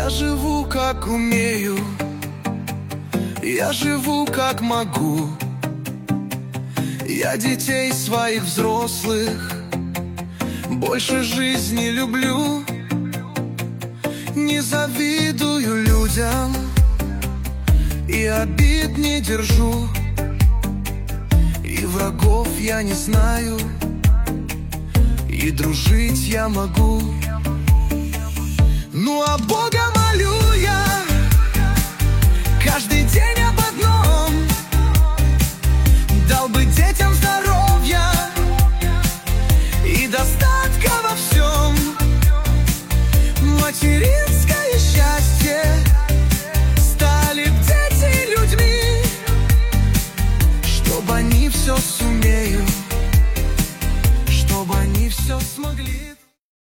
Я живу как умею, я живу как могу. Я детей своих взрослых больше жизни люблю. Не завидую людям и обид не держу, и врагов я не знаю, и дружить я могу.